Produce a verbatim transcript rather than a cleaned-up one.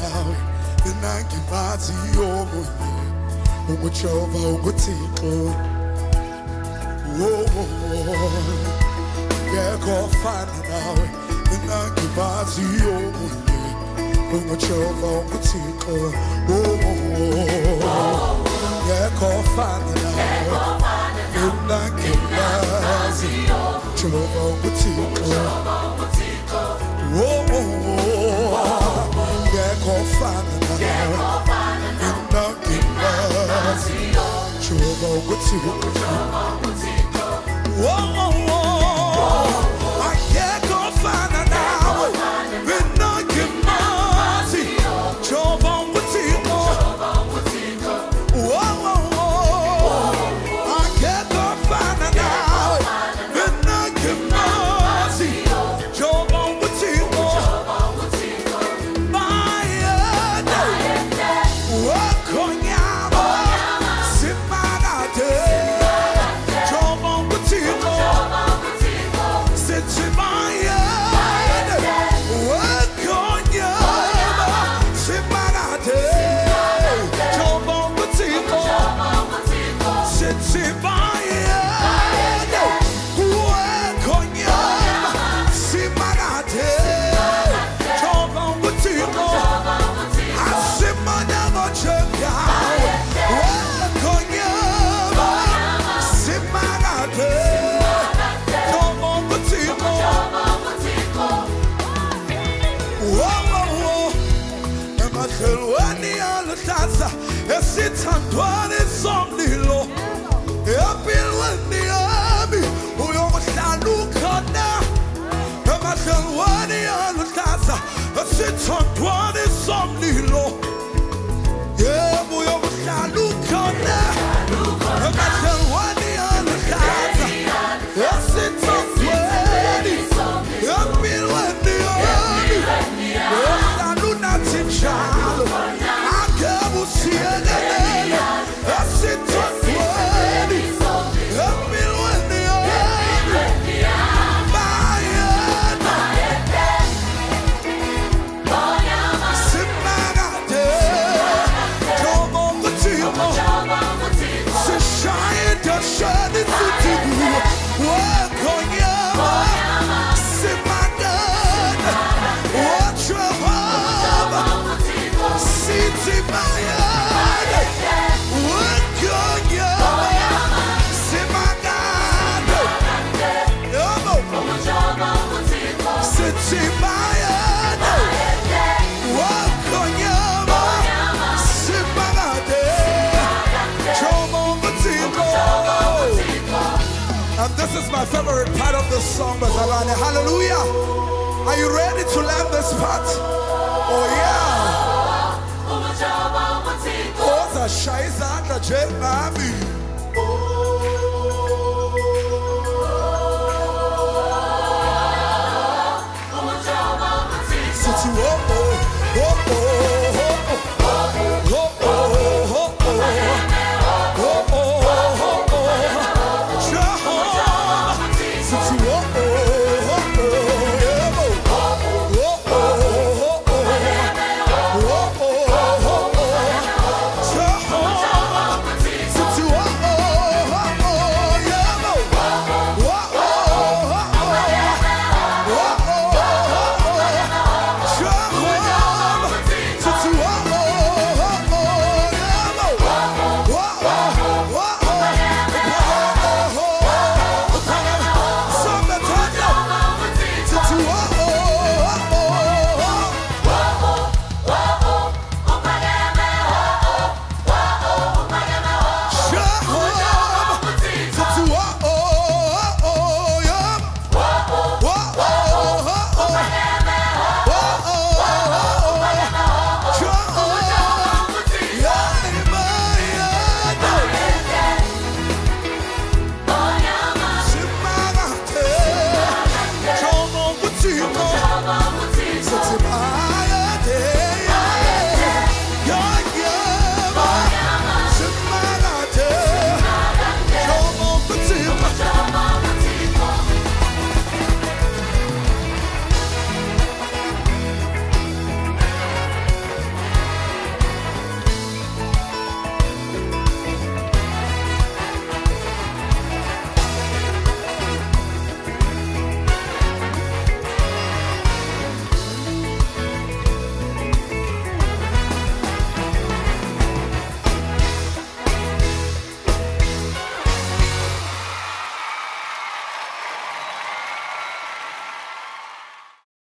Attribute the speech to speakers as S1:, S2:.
S1: nawe nangimazi yomunye umuchova umuthixo ngekho fana nawe nangimazi yomunye umuchova umuthixo ngekho fana nawe nangimazi umuchova umuthixo oh, oh, oh, ngekho fana nawe nangimazi Jehovah umuthixo oh, oh, oh, ngekho fana nawe nangimazi Jehovah umuthixo oh, oh, oh, ngekho fana nawe nangimazi Jehovah umuthixo esithandwane somlilo empilweni yami uyohlala ukhona emadlelweni aluhlaza esithandwane somlilo yebo uyohlala ukhona emadlelweni aluhlaza esithandweni empilweni yami uyohlala unathi njalo Sielele, asitwani, emilweni yami, bayena, simagade, jomo mutimo, sishayida shani sutigu, wakonyama, simagade, wachwaba, sitimaya. And this is my favorite part of the song, Bazalwane. Hallelujah. Are you ready to learn this part? Oh yeah. Oh, the Shaiza, J Mami. City